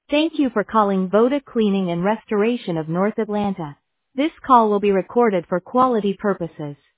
Thank you for calling Voda Cleaning and Restoration of North Atlanta. This call will be recorded for quality purposes.